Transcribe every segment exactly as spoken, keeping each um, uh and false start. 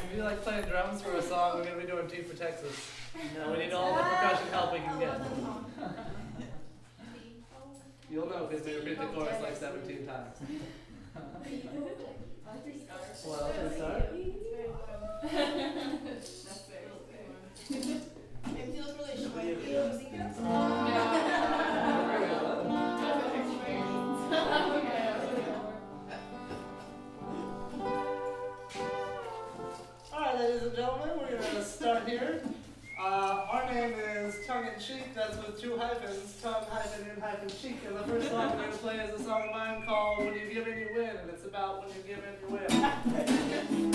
if you like playing drums for a song, we're gonna be doing T for Texas. No, we need all the percussion help we can get. You'll know because we repeat the chorus like seventeen times. Well, should we start? It feels really short. You don't think it's Alright, ladies and gentlemen, we're going to start here. Uh, our name is Tongue in Cheek, that's with two hyphens, tongue hyphen in hyphen cheek. And the first song we're going to play is a song of mine called When You Give In, You Win. And it's about when you give in, you win.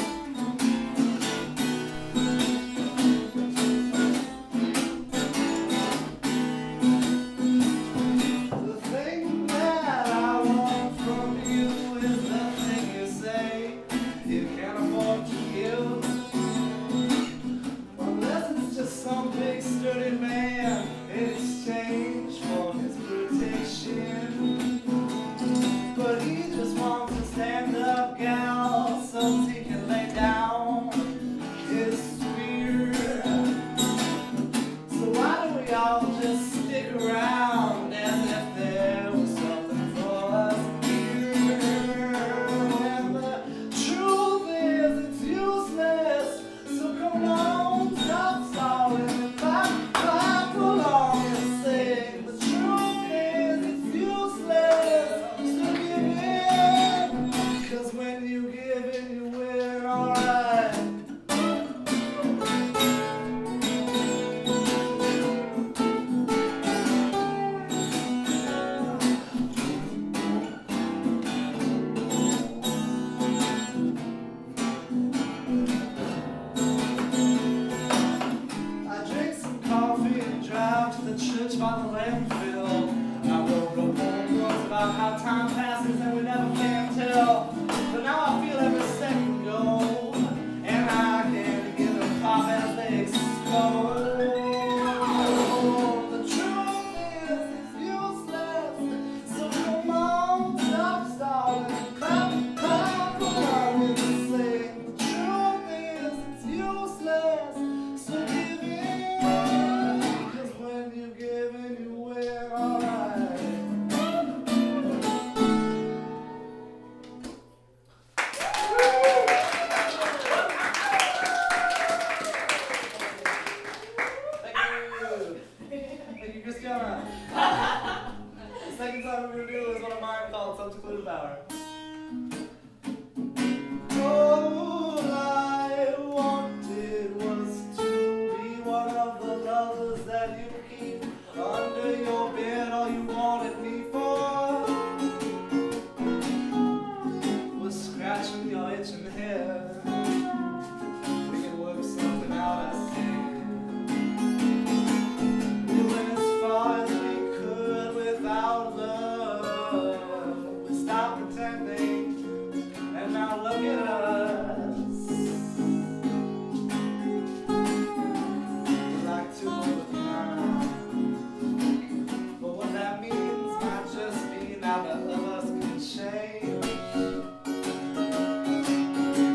Now that of us can change.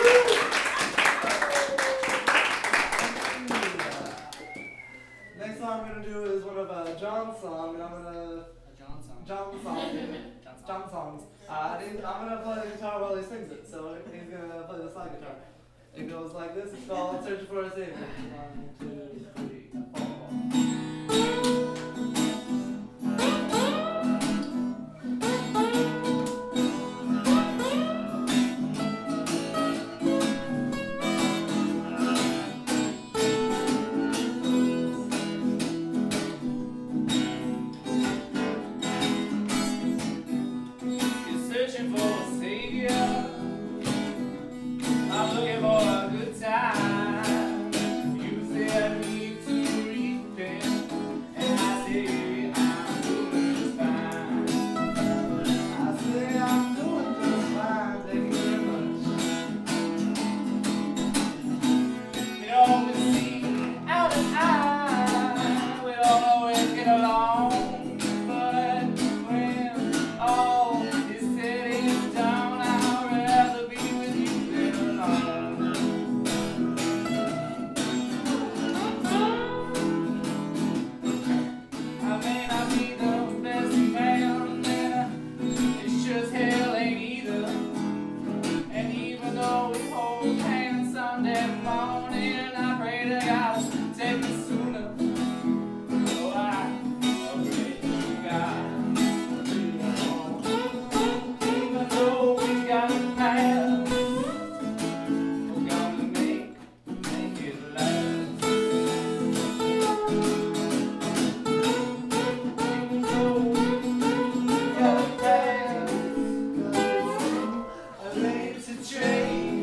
Next song I'm gonna do is one of uh, John's songs, and I'm gonna A John song. John song, John song. John songs. Uh, and he- I'm gonna play the guitar while he sings it, so he's gonna play the slide guitar. It goes like this. It's called "Searching for a Savior." One, two, three, four. Searching for a savior. I'm looking for a good time. You say I need to repent, and I say I'm doing just fine. I say I'm doing just fine. Thank you very much. You know, we see out of eye, we don't always get along, but when all is said and done, I'd rather be with you than alone. I may not be the best man, and it's just hell ain't either. And even though we hold hands Sunday morning, I pray to God to take me sooner. Oh, I pray to God to even though we got a past, we're gonna make, make it last. Even though we got a past, I made to change.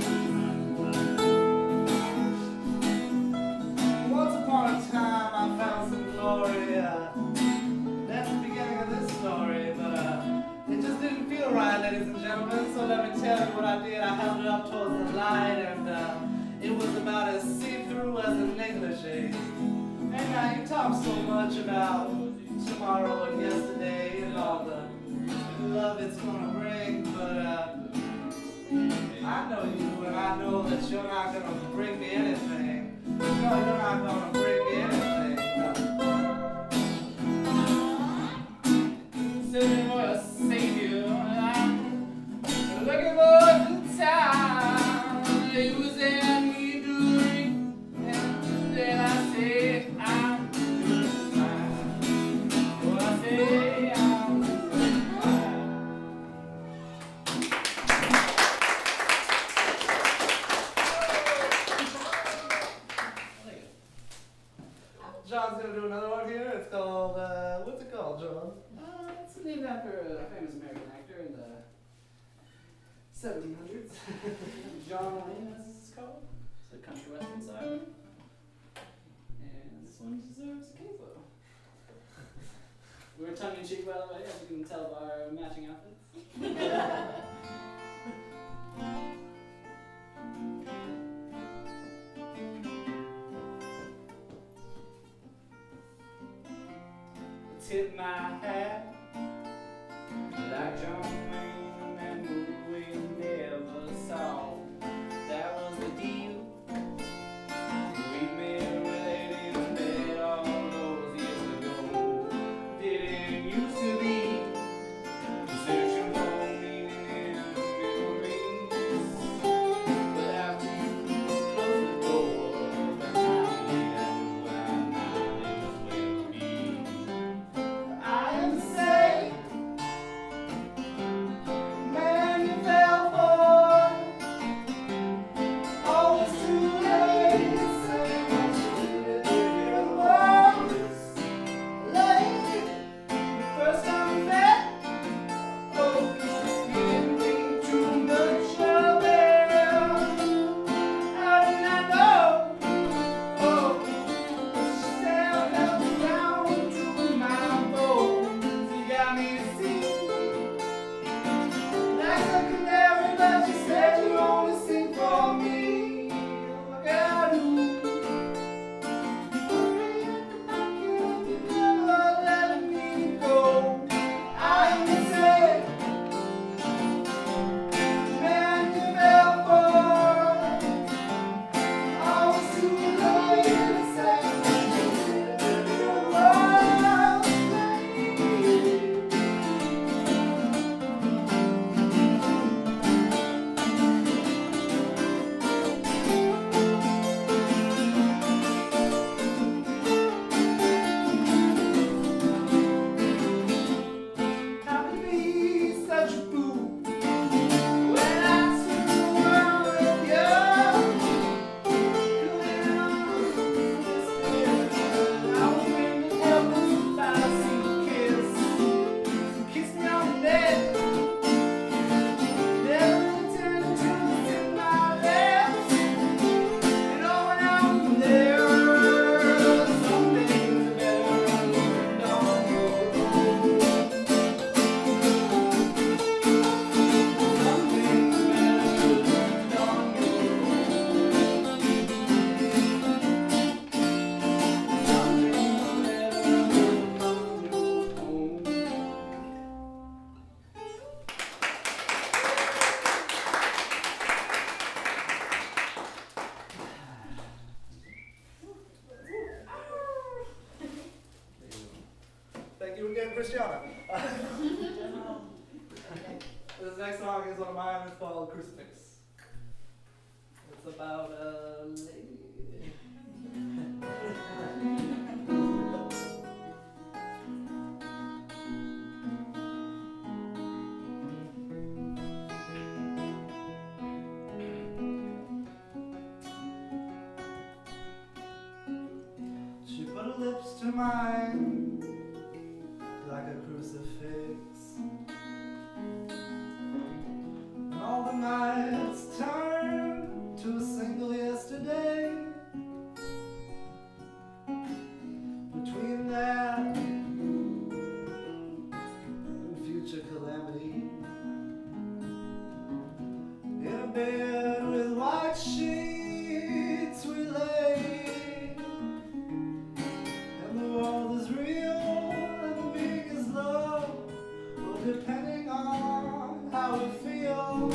Once upon a time, I found some glory. Uh, that's the beginning of this story, but uh, it just didn't feel right, ladies and gentlemen. So let me tell you what I did. I held it up towards the light, and uh, it was about as see-through as a negligee. And now you talk so much about tomorrow and yesterday and all the love it's gonna bring, but uh, I know you, and I know that you're not gonna bring me anything. No, you're not gonna bring me anything. Searching for a savior, I'm looking for a good time. You say I need to repent, then I say I'm doing fine. Oh, I say I'm doing fine. John's gonna do another one here. It's called, uh, what's it called, John? Uh, it's named after a famous American actor in the seventeen hundreds. John Wayne, as it's called. It's a country western song. And this one deserves a K-Flow. We're tongue in cheek, by the way, as you can tell by our matching outfits. Tip my hat like John Wayne in that movie we never saw. That was the deal. We made with lady in bed all those years ago. Didn't used to be searching for meaning in memories. But after you close the door behind me, that's when I live with me. I am safe Christiana. This next song is one of mine. It's called Crucifix. It's about a lady. She put her lips to mine like a crucifix. And all the nights turn to a single yesterday. Between that and future calamity, in a bed with white sheets we lay, and the world is real and the meaning is love, well, depending on how we feel.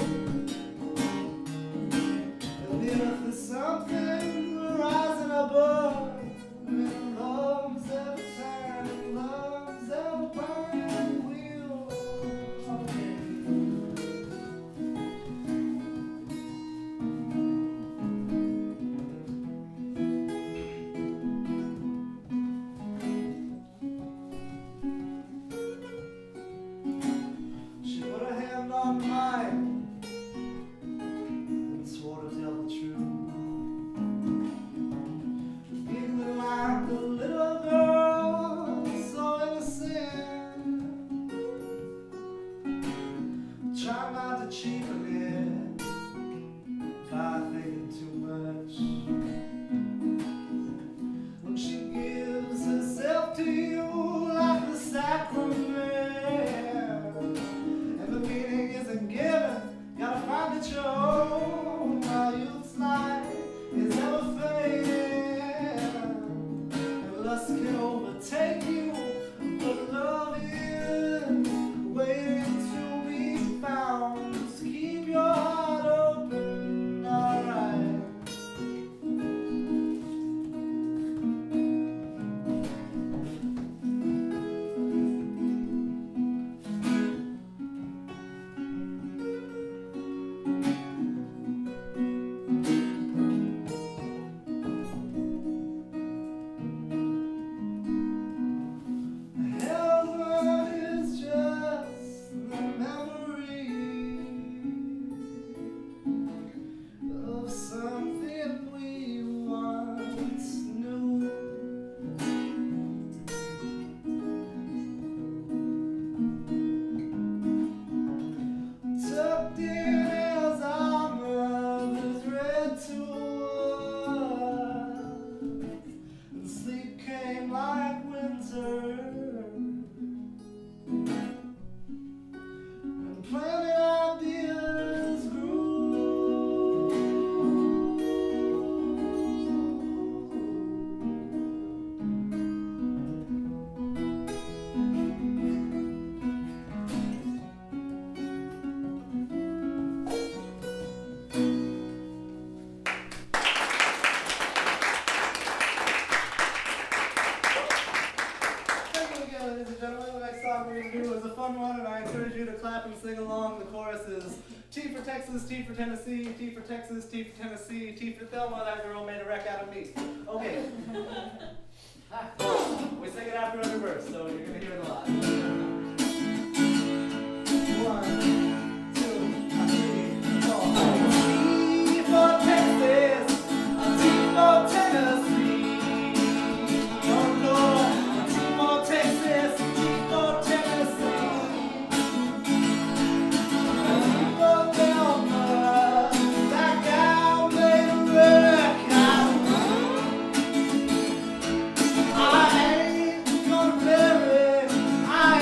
And the earth is something rising above. And love's ever turning, love's ever burning wheel. She put her hand on mine and swore to tell the truth. Giggling like a little girl, so innocent. Try not to cheapen it by thinking too much. When she gives herself to you like the sacrament, and the meaning isn't given, gotta find it your own. My youth's light is ever fading, and lust can overtake you, but love is waiting to be found. Just keep your heart open, alright. Heaven is just the memory of something we once knew. Tucked in as our mothers read to us, and sleep came like winter, and planted ideas grew. Thank you again, ladies and gentlemen. The next song we're going to do is a fun one, and I encourage you to clap and sing along. The chorus is T for Texas, T for Tennessee, T for Texas, T for Tennessee, T for Thelma, that girl made a wreck out of me. Okay. We sing it after every verse, so you're going to hear it a lot. One, two, three, four. T for Texas, T for Tennessee. Oh Lord, T for Texas, T for Tennessee. T for Thelma, that gal made a wreck out of me. I ain't gonna bury, I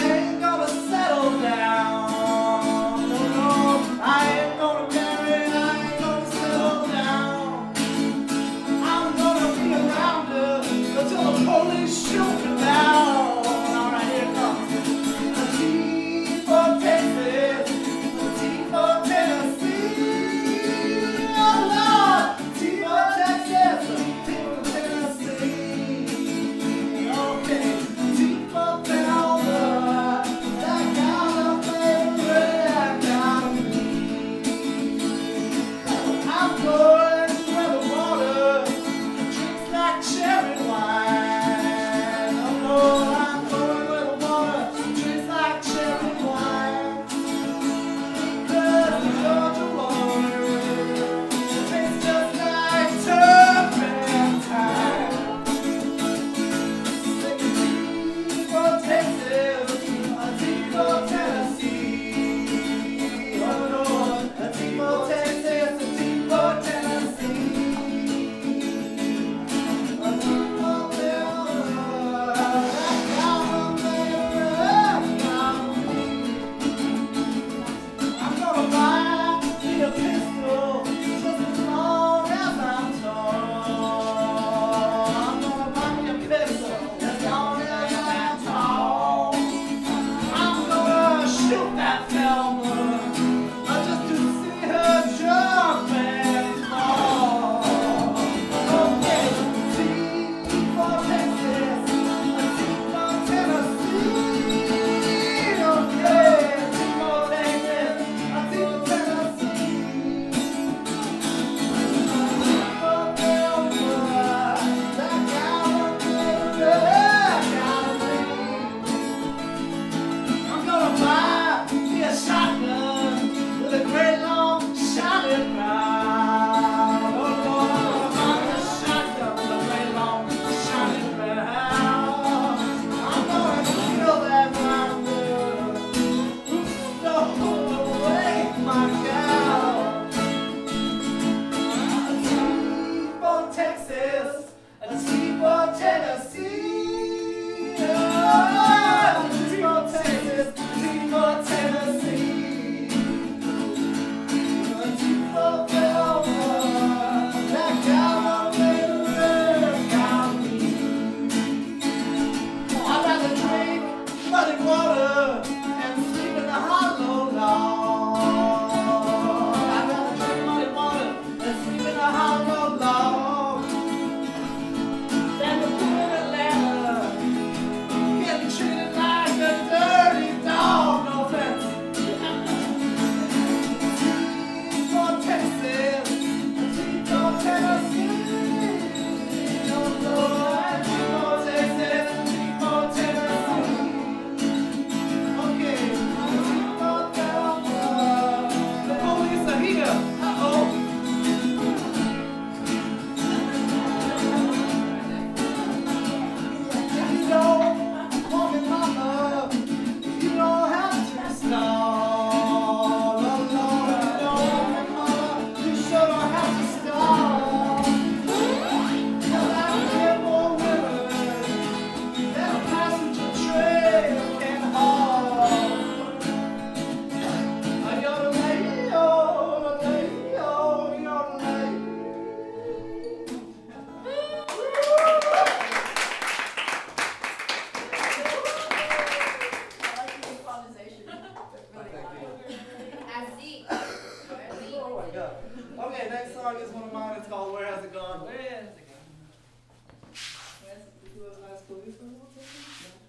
song. It's called Where Has It Gone? Where has it gone? Yes, did you have a nice policeman or something?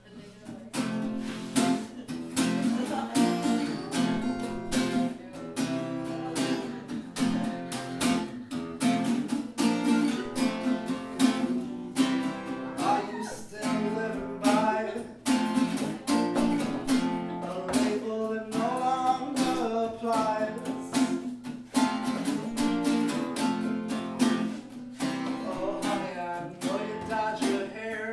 Are you still living by a label that no longer applies? Oh honey, I know you dyed your hair,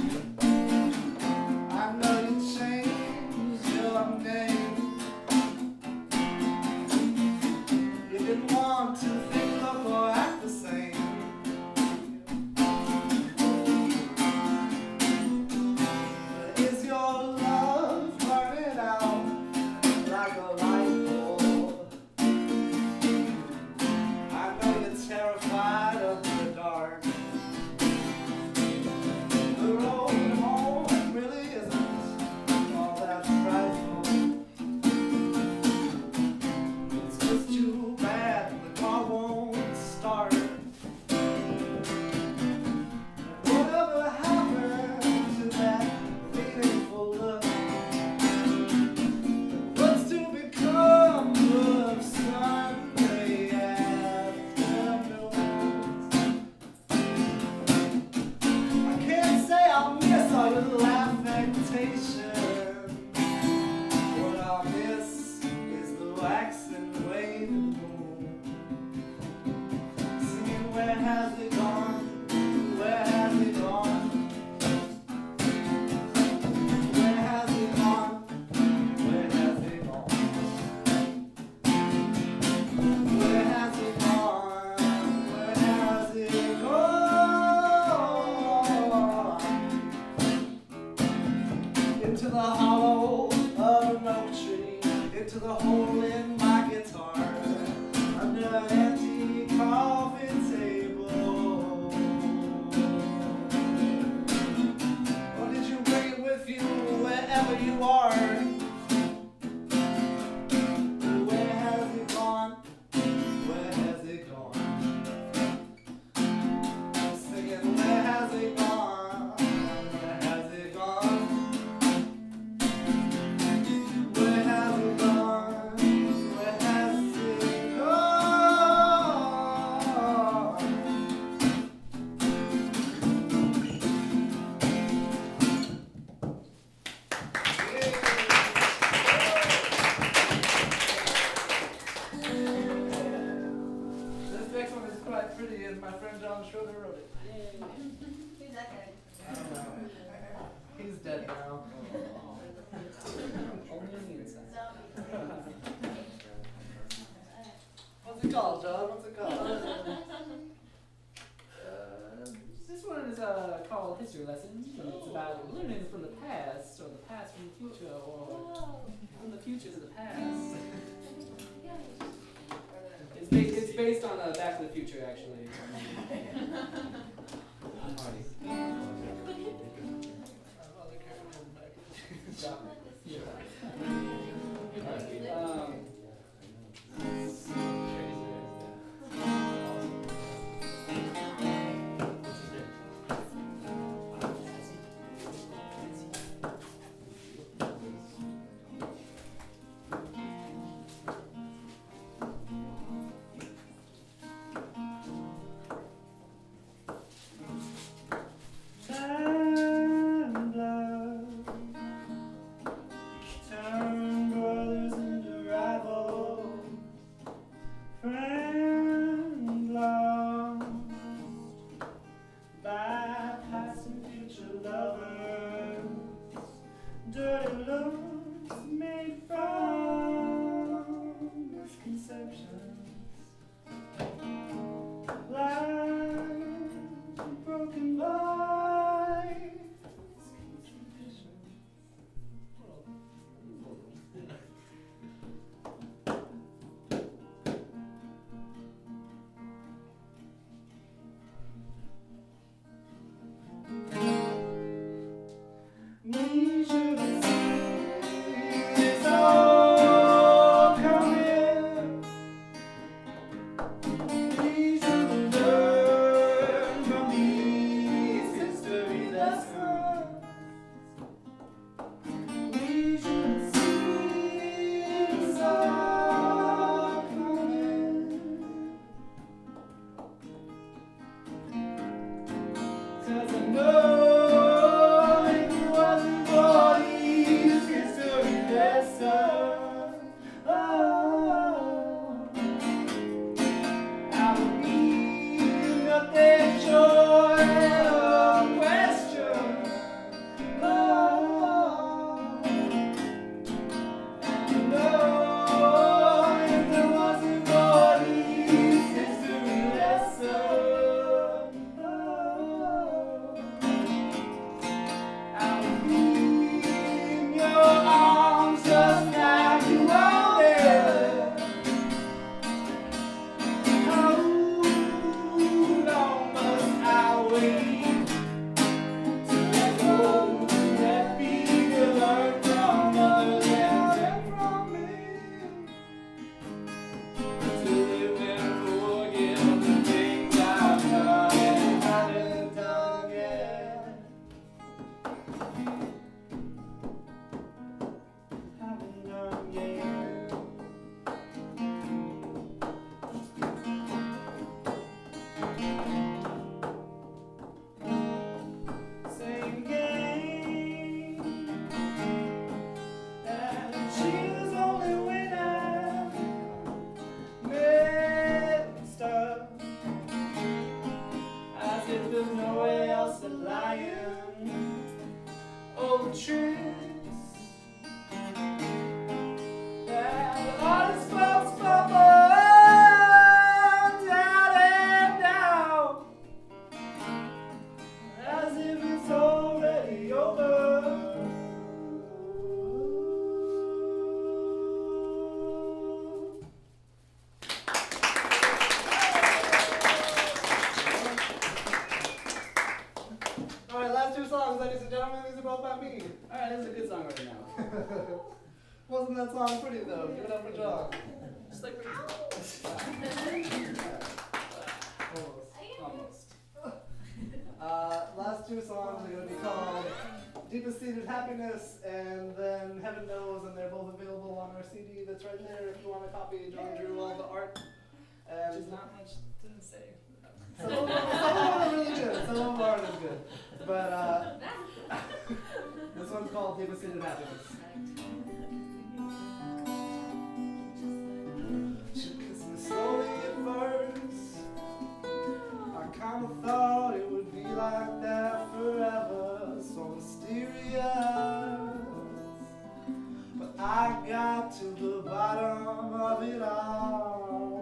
I know you changed your name. You didn't want to think, look, or act the same. Is your love burning out like a light bulb? I know you're terrified of the dark. The road home really isn't all that frightful. It's just too bad the car won't start. Whatever happened to that meaningful look? What's to become of Sunday afternoons? I can't say I'll miss all your lamentation. What I'll miss is the waxing waving moon. Singing, where has it gone? Where has it gone? Where has it gone? Where has it gone? Where has it gone? Where has it gone? Into the hollow of an oak tree, into the hole in my guitar, under an empty coffee table. Or did you bring it with you wherever you are? Where has it gone? Where has it gone? I'm singing, where has it gone? Where has it gone? Where has it gone? Where has it This next one is quite pretty, and my friend John Schroeder wrote it. Who's that guy? I don't know. He's dead now. Only on the inside. What's it called, John? What's it called? Uh, this one is uh, called History Lessons, and it's about learning from the past, or the past from the future, or from the future to the past. It's, ba- it's based on uh, Back to the Future, actually. Marty. Yeah. Alright, um, 'cause I know if it wasn't for these history lessons, oh, I would be nothing short of question. Oh, and oh, if there wasn't for these history lessons, oh, I would be in your arms just like you wanted. How long must I wait to let go, to let be, to learn from others and learn from me, to live and forget the things I've done and haven't done yet, haven't done yet. Same game, and she's only winner. Messed up, as if there's nowhere else to lie in. Old tricks that honest folks bubble down and down, as if it's already over. All right, last two songs, ladies and gentlemen. These are both by me. Alright, this is a good song right now. Wasn't that song pretty though? Give it up for John. Just like Almost. almost. Uh, last two songs are going to be called Deepest Seated Happiness and then Heaven Knows, and they're both available on our C D that's right there if you want a copy. John drew all the art. And Which is not much to say. some of them some of them are really good, some of them aren't as good. But uh, this one's called Deepest Seated Happiness. She kissed me slowly at first. I kinda thought it would be like that forever, so mysterious. But I got to the bottom of it all.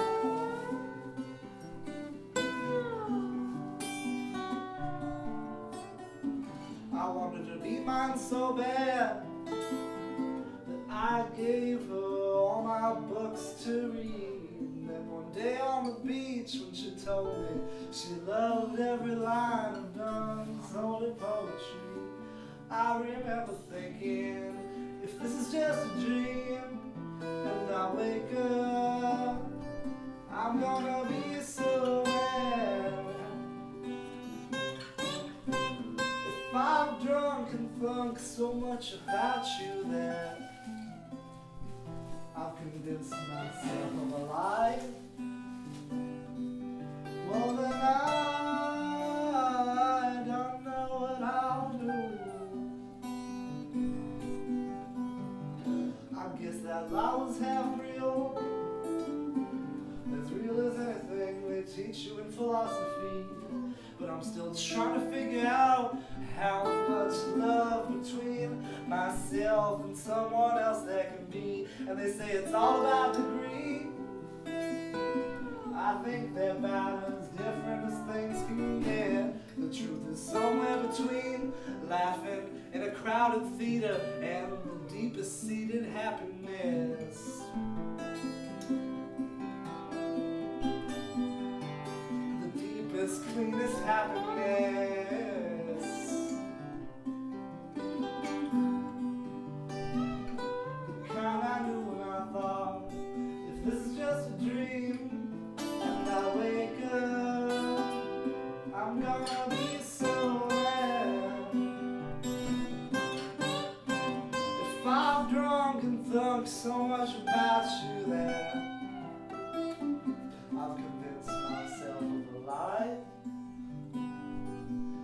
I wanted to be mine so bad that I gave her all my books to read. And then one day on the beach when she told me she loved every line of Dunn's holy poetry, I remember thinking, if this is just a dream and I wake up, I'm gonna be so mad. If I've drunk and thunk so much about you that I've convinced myself of a lie, well then I don't know what I'll do. I guess that lie was half real, as real as anything they teach you in philosophy. But I'm still trying to figure out how much love between myself and someone else there can be. And they say it's all about degree. I think they're about as different as things can get. The truth is somewhere between laughing in a crowded theater and the deepest seated happiness. The deepest, cleanest happiness. The kind I knew when I thought, if this is just a dream, and I wake up, I'm gonna be so glad. If I've drunk and thunk so much about you that I've convinced myself of a lie,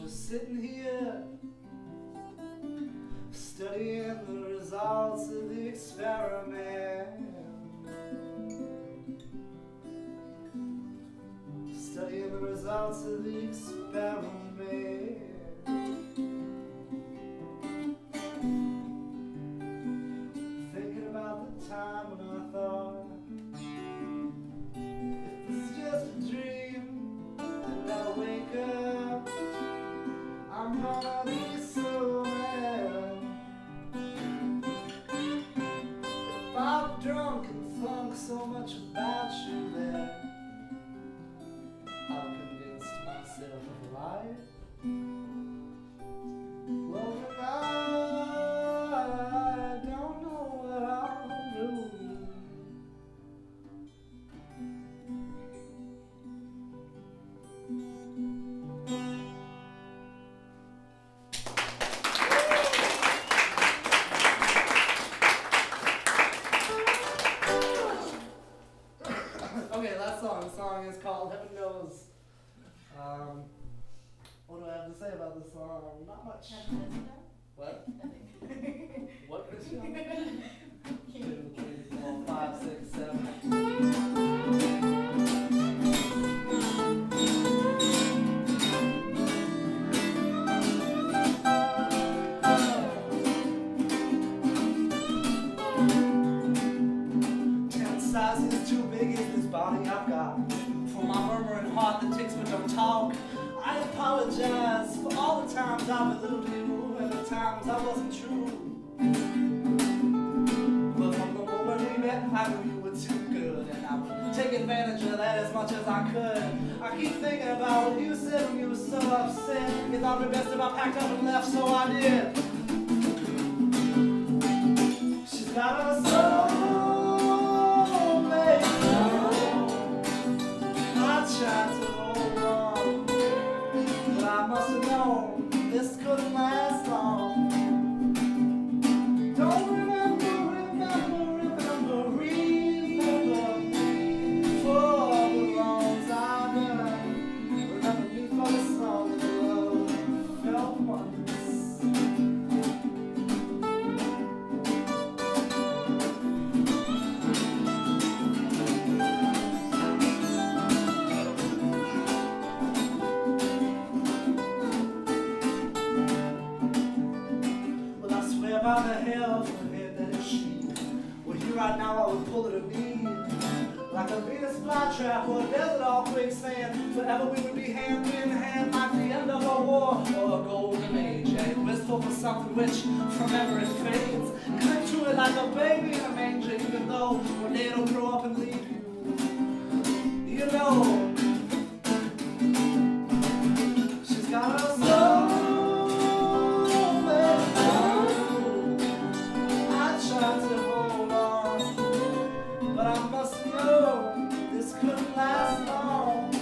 just sitting here, studying the results of the experiment. Studying the results of the experiment. Thinking about the time when I thought, if this is just a dream, and I wake up, I'm gonna be so mad. If I'm drunk and thunk so much about you that I've convinced myself of a lie. Well, then I don't know what I'll do. Okay, last song. The song is called Heaven Knows. Um, what do I have to say about this song? Not much. What? What, Christian? Two, three, four, five, six, seven. Ten sizes too big is this body I've got. For my murmuring heart that ticks but don't talk. I apologize for all the times I belittled you and the times I wasn't true. But from the moment we met, I knew you were too good, and I would take advantage of that as much as I could. I keep thinking about what you said when you were so upset. You thought it best if I packed up and left, so I did. She's got a soul, baby. I tried to hold on, but I must have known this couldn't last long. Don't remember, remember, remember, remember me for the wrongs I've done. Remember me for the song of love felt once. By the hell from head that is she. Well, here right now I would pull it a me. Like a Venus flytrap or a desert all quicksand. Forever we would be hand in hand like the end of a war or a golden age. And wistful for something which from ever it fades. Cling to it like a baby in a manger, even though one day it'll grow up and leave you. You know, she's got a soul. Tried to hold on, but I must know this couldn't last long.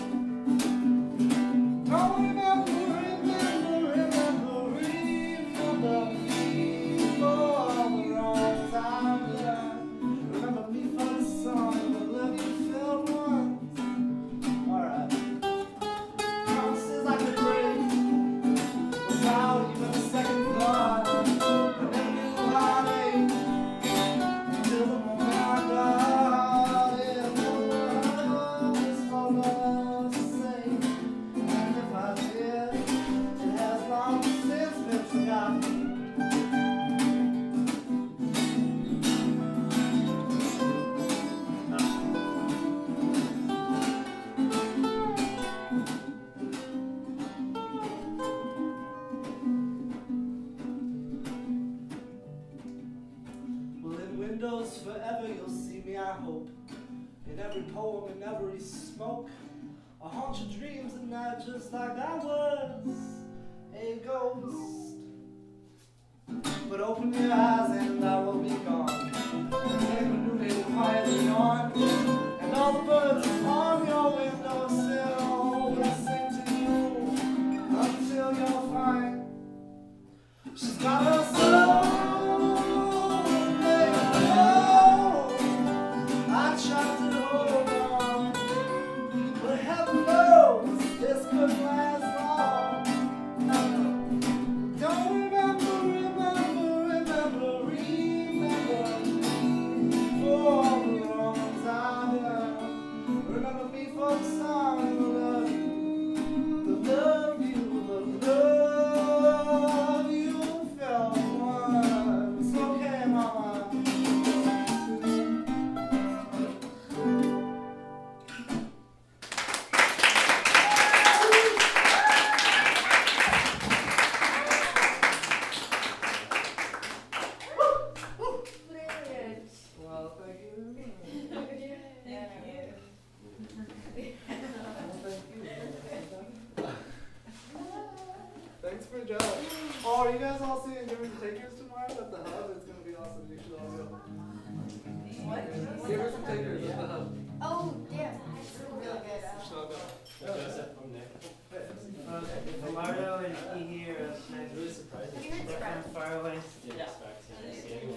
Don't remember, remember, remember, remember me for all the wrongs I've done. Remember me for the song of the love you felt once. Alright. Promises I could break without even a second thought. I never knew how to windows forever, you'll see me, I hope. In every poem, in every smoke, I'll haunt your dreams at night just like I was a ghost. But open your eyes and I will be gone. And the new day will quietly dawn, and all the birds on your windowsill will sing to you until you're fine. She's got a soul. Tried to hold on, but heaven knows this could last long. Thanks for Joe. Oh, are you guys all seeing Givers and Takers tomorrow at the Hub? It's gonna be awesome. You should all go. What? Givers and Takers at the Hub. Oh, yeah. Really good. You should all go. Joseph from Nick. Mario and he here is next. Really surprised. Have you heard Sprout? From Firelight. Didn't expect to see anyone.